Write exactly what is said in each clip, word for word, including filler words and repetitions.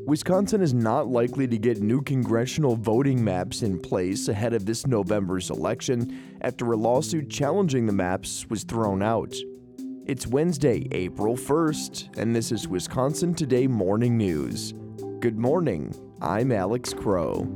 Wisconsin is not likely to get new congressional voting maps in place ahead of this November's election after a lawsuit challenging the maps was thrown out. It's Wednesday, April first, and this is Wisconsin Today Morning News. Good morning, I'm Alex Crow.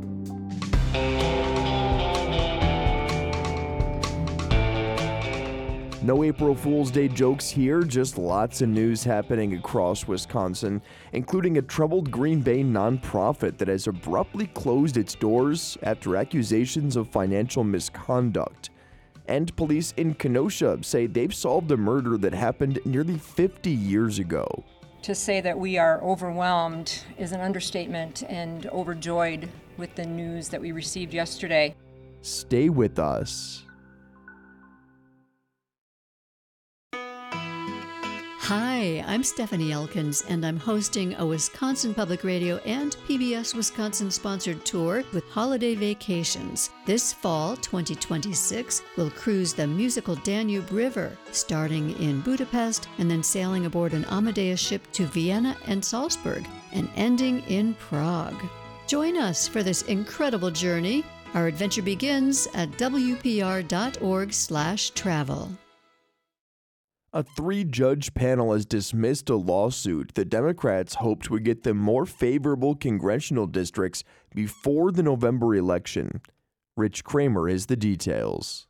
No April Fool's Day jokes here, just lots of news happening across Wisconsin, including a troubled Green Bay nonprofit that has abruptly closed its doors after accusations of financial misconduct. And police in Kenosha say they've solved a murder that happened nearly fifty years ago. To say that we are overwhelmed is an understatement and overjoyed with the news that we received yesterday. Stay with us. Hi, I'm Stephanie Elkins, and I'm hosting a Wisconsin Public Radio and P B S Wisconsin sponsored tour with Holiday Vacations. This fall, twenty twenty-six, we'll cruise the musical Danube River, starting in Budapest and then sailing aboard an Amadeus ship to Vienna and Salzburg, and ending in Prague. Join us for this incredible journey. Our adventure begins at w p r dot org slash travel. A three-judge panel has dismissed a lawsuit the Democrats hoped would get them more favorable congressional districts before the November election. Rich Kramer has the details.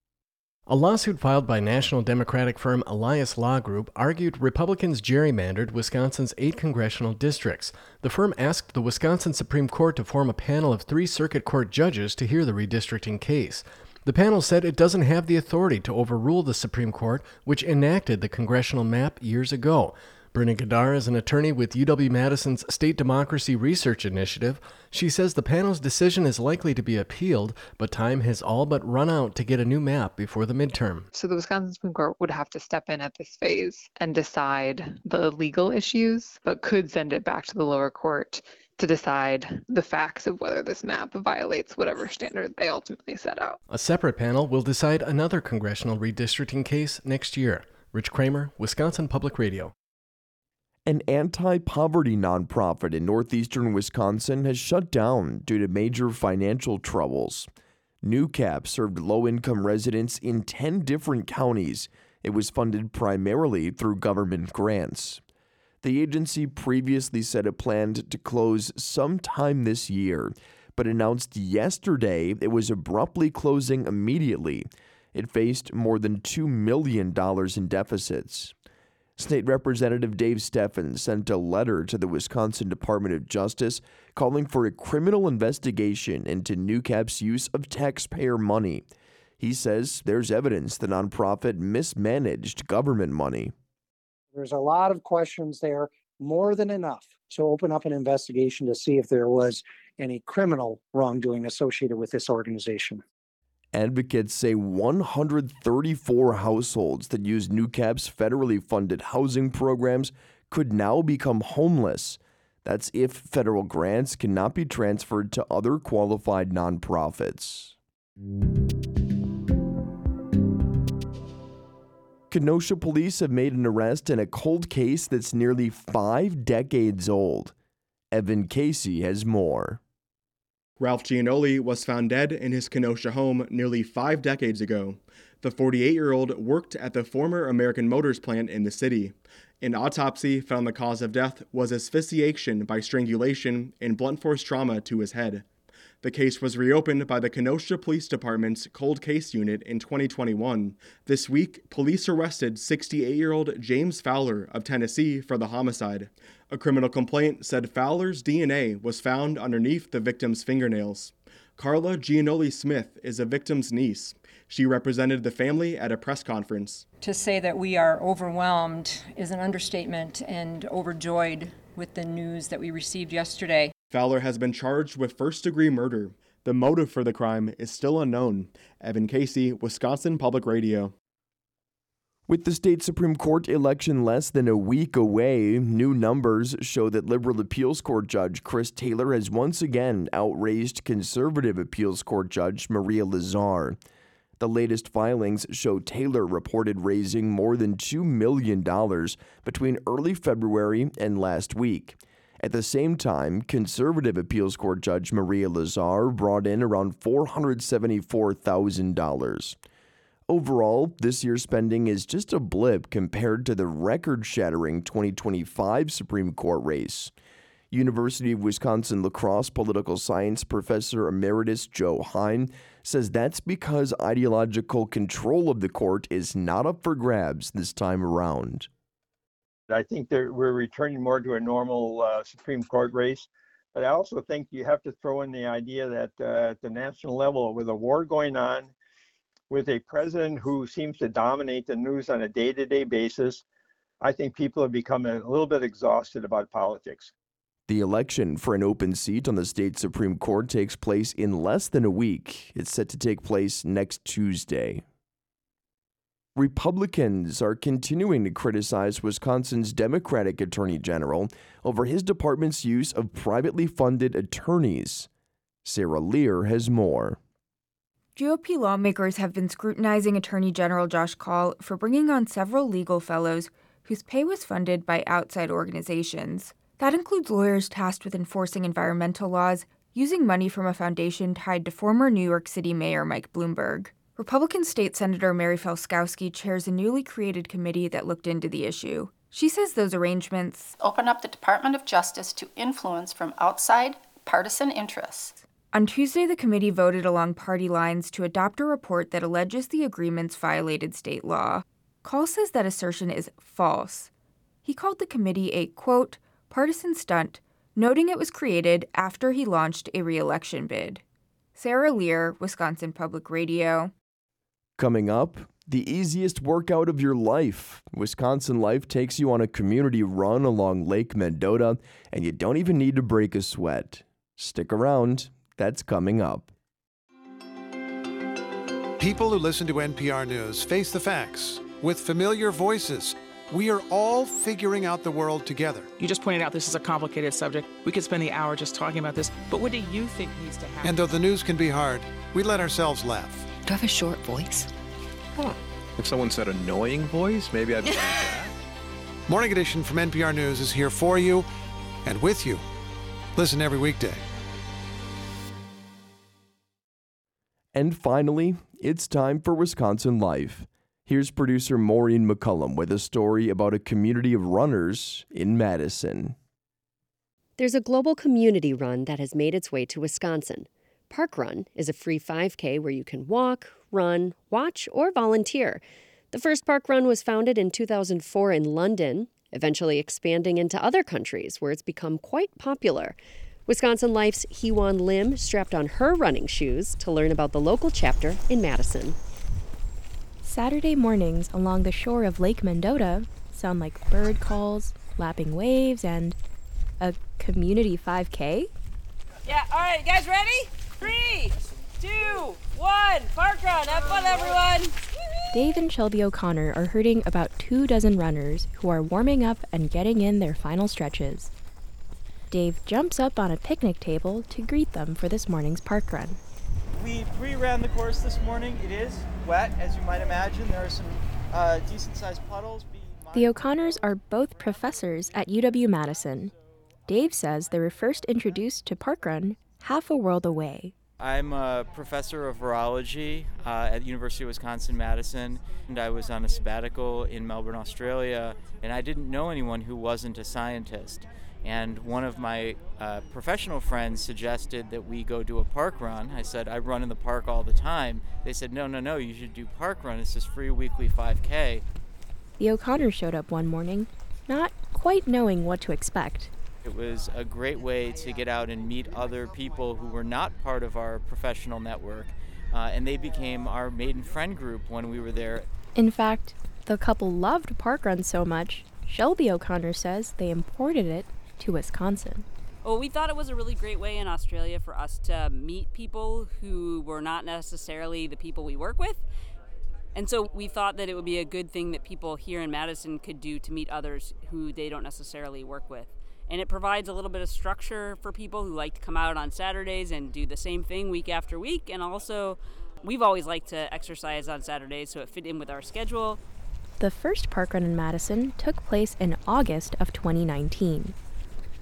A lawsuit filed by national Democratic firm Elias Law Group argued Republicans gerrymandered Wisconsin's eight congressional districts. The firm asked the Wisconsin Supreme Court to form a panel of three circuit court judges to hear the redistricting case. The panel said it doesn't have the authority to overrule the Supreme Court, which enacted the congressional map years ago. Bruna Gadar is an attorney with U W-Madison's State Democracy Research Initiative. She says the panel's decision is likely to be appealed, but time has all but run out to get a new map before the midterm. So the Wisconsin Supreme Court would have to step in at this phase and decide the legal issues, but could send it back to the lower court to decide the facts of whether this map violates whatever standard they ultimately set out. A separate panel will decide another congressional redistricting case next year. Rich Kramer, Wisconsin Public Radio. An anti-poverty nonprofit in northeastern Wisconsin has shut down due to major financial troubles. NewCap served low-income residents in ten different counties. It was funded primarily through government grants. The agency previously said it planned to close sometime this year, but announced yesterday it was abruptly closing immediately. It faced more than two million dollars in deficits. State Representative Dave Steffens sent a letter to the Wisconsin Department of Justice calling for a criminal investigation into NewCap's use of taxpayer money. He says there's evidence the nonprofit mismanaged government money. There's a lot of questions there, more than enough to open up an investigation to see if there was any criminal wrongdoing associated with this organization. Advocates say one hundred thirty-four households that use NewCap's federally funded housing programs could now become homeless. That's if federal grants cannot be transferred to other qualified nonprofits. Kenosha police have made an arrest in a cold case that's nearly five decades old. Evan Casey has more. Ralph Gianoli was found dead in his Kenosha home nearly five decades ago. The forty-eight-year-old worked at the former American Motors plant in the city. An autopsy found the cause of death was asphyxiation by strangulation and blunt force trauma to his head. The case was reopened by the Kenosha Police Department's Cold Case Unit in twenty twenty-one. This week, police arrested sixty-eight-year-old James Fowler of Tennessee for the homicide. A criminal complaint said Fowler's D N A was found underneath the victim's fingernails. Carla Gianoli Smith is a victim's niece. She represented the family at a press conference. To say that we are overwhelmed is an understatement and overjoyed with the news that we received yesterday. Fowler has been charged with first-degree murder. The motive for the crime is still unknown. Evan Casey, Wisconsin Public Radio. With the state Supreme Court election less than a week away, new numbers show that liberal appeals court judge Chris Taylor has once again outraised conservative appeals court judge Maria Lazar. The latest filings show Taylor reported raising more than two million dollars between early February and last week. At the same time, conservative appeals court judge Maria Lazar brought in around four hundred seventy-four thousand dollars. Overall, this year's spending is just a blip compared to the record-shattering twenty twenty-five Supreme Court race. University of Wisconsin-La Crosse political science professor emeritus Joe Hein says that's because ideological control of the court is not up for grabs this time around. I think that we're returning more to a normal uh, Supreme Court race, but I also think you have to throw in the idea that uh, at the national level, with a war going on, with a president who seems to dominate the news on a day-to-day basis, I think people have become a little bit exhausted about politics. The election for an open seat on the state Supreme Court takes place in less than a week. It's set to take place next Tuesday. Republicans are continuing to criticize Wisconsin's Democratic Attorney General over his department's use of privately funded attorneys. Sarah Lear has more. G O P lawmakers have been scrutinizing Attorney General Josh Kaul for bringing on several legal fellows whose pay was funded by outside organizations. That includes lawyers tasked with enforcing environmental laws, using money from a foundation tied to former New York City Mayor Mike Bloomberg. Republican State Senator Mary Felskowski chairs a newly created committee that looked into the issue. She says those arrangements open up the Department of Justice to influence from outside partisan interests. On Tuesday, the committee voted along party lines to adopt a report that alleges the agreements violated state law. Kaul says that assertion is false. He called the committee a, quote, partisan stunt, noting it was created after he launched a re-election bid. Sarah Lear, Wisconsin Public Radio. Coming up, the easiest workout of your life. Wisconsin Life takes you on a community run along Lake Mendota, and you don't even need to break a sweat. Stick around, that's coming up. People who listen to N P R News face the facts with familiar voices. We are all figuring out the world together. You just pointed out this is a complicated subject. We could spend the hour just talking about this, but what do you think needs to happen? And though the news can be hard, we let ourselves laugh. Do I have a short voice? Huh. If someone said annoying voice, maybe I'd like that. Morning Edition from N P R News is here for you and with you. Listen every weekday. And finally, it's time for Wisconsin Life. Here's producer Maureen McCullum with a story about a community of runners in Madison. There's a global community run that has made its way to Wisconsin. Park Run is a free five K where you can walk, run, watch, or volunteer. The first Park Run was founded in two thousand four in London, eventually expanding into other countries where it's become quite popular. Wisconsin Life's Heewon Lim strapped on her running shoes to learn about the local chapter in Madison. Saturday mornings along the shore of Lake Mendota sound like bird calls, lapping waves, and a community five K? Yeah, all right, you guys ready? Three, two, one, Park Run. Have fun, everyone. Dave and Shelby O'Connor are herding about two dozen runners who are warming up and getting in their final stretches. Dave jumps up on a picnic table to greet them for this morning's Park Run. We pre-ran the course this morning. It is wet, as you might imagine. There are some uh, decent-sized puddles. The O'Connors are both professors at U W-Madison. Dave says they were first introduced to Park Run half a world away. I'm a professor of virology uh, at the University of Wisconsin-Madison, and I was on a sabbatical in Melbourne, Australia, and I didn't know anyone who wasn't a scientist. And one of my uh, professional friends suggested that we go do a park run. I said, I run in the park all the time. They said, no, no, no, you should do Park Run. It's this free weekly five K. The O'Connors showed up one morning, not quite knowing what to expect. It was a great way to get out and meet other people who were not part of our professional network, uh, and they became our maiden friend group when we were there. In fact, the couple loved Park Run so much, Shelby O'Connor says they imported it to Wisconsin. Well, we thought it was a really great way in Australia for us to meet people who were not necessarily the people we work with. And so we thought that it would be a good thing that people here in Madison could do to meet others who they don't necessarily work with. And it provides a little bit of structure for people who like to come out on Saturdays and do the same thing week after week. And also, we've always liked to exercise on Saturdays, so it fit in with our schedule. The first Park Run in Madison took place in August of twenty nineteen.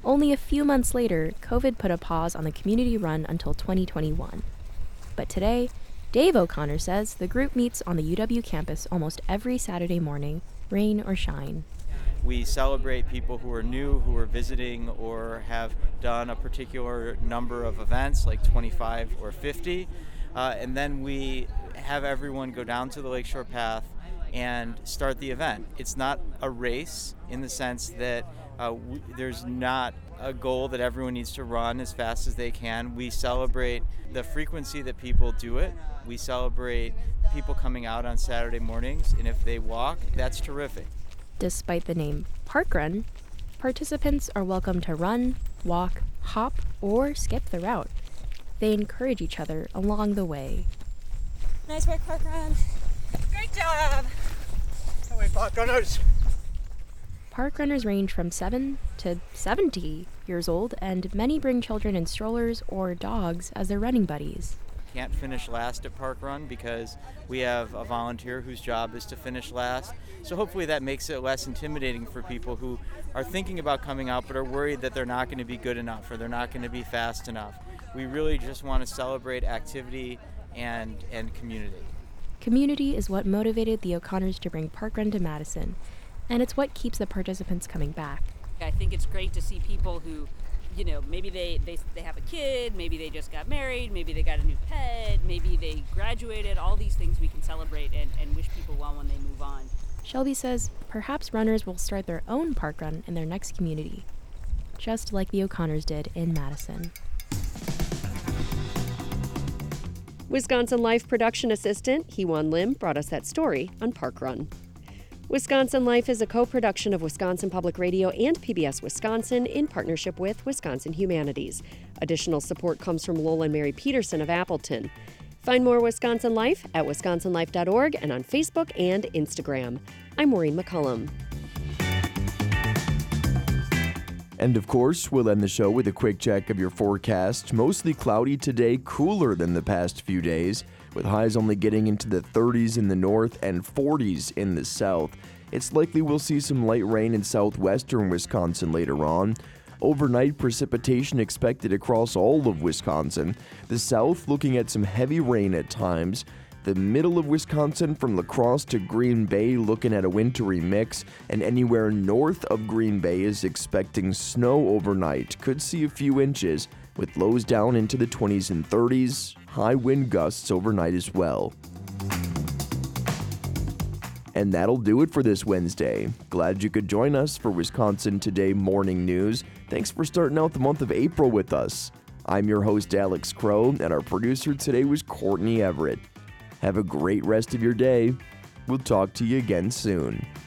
Only a few months later, COVID put a pause on the community run until twenty twenty-one. But today, Dave O'Connor says the group meets on the U W campus almost every Saturday morning, rain or shine. We celebrate people who are new, who are visiting, or have done a particular number of events, like twenty-five or fifty. Uh, and then we have everyone go down to the Lakeshore Path and start the event. It's not a race in the sense that uh, w- there's not a goal that everyone needs to run as fast as they can. We celebrate the frequency that people do it. We celebrate people coming out on Saturday mornings, and if they walk, that's terrific. Despite the name Parkrun, participants are welcome to run, walk, hop, or skip the route. They encourage each other along the way. Nice work, Parkrun. Great job. How many Parkrunners? Parkrunners range from seven to seventy years old, and many bring children in strollers or dogs as their running buddies. Can't finish last at Park Run because we have a volunteer whose job is to finish last. So hopefully that makes it less intimidating for people who are thinking about coming out but are worried that they're not going to be good enough or they're not going to be fast enough. We really just want to celebrate activity and, and community. Community is what motivated the O'Connors to bring Parkrun to Madison, and it's what keeps the participants coming back. I think it's great to see people who, you know, maybe they, they, they have a kid, maybe they just got married, maybe they got a new pet, maybe they graduated, all these things we can celebrate and, and wish people well when they move on. Shelby says perhaps runners will start their own park run in their next community, just like the O'Connors did in Madison. Wisconsin Life production assistant Hewan Lim brought us that story on Park Run. Wisconsin Life is a co-production of Wisconsin Public Radio and P B S Wisconsin in partnership with Wisconsin Humanities. Additional support comes from Lola and Mary Peterson of Appleton. Find more Wisconsin Life at wisconsin life dot org and on Facebook and Instagram. I'm Maureen McCullum. And of course, we'll end the show with a quick check of your forecast. Mostly cloudy today, cooler than the past few days, with highs only getting into the thirties in the north and forties in the south. It's likely we'll see some light rain in southwestern Wisconsin later on. Overnight precipitation expected across all of Wisconsin. The south looking at some heavy rain at times. The middle of Wisconsin from La Crosse to Green Bay looking at a wintry mix, and anywhere north of Green Bay is expecting snow overnight. Could see a few inches, with lows down into the twenties and thirties, high wind gusts overnight as well. And that'll do it for this Wednesday. Glad you could join us for Wisconsin Today Morning News. Thanks for starting out the month of April with us. I'm your host, Alex Crow, and our producer today was Courtney Everett. Have a great rest of your day. We'll talk to you again soon.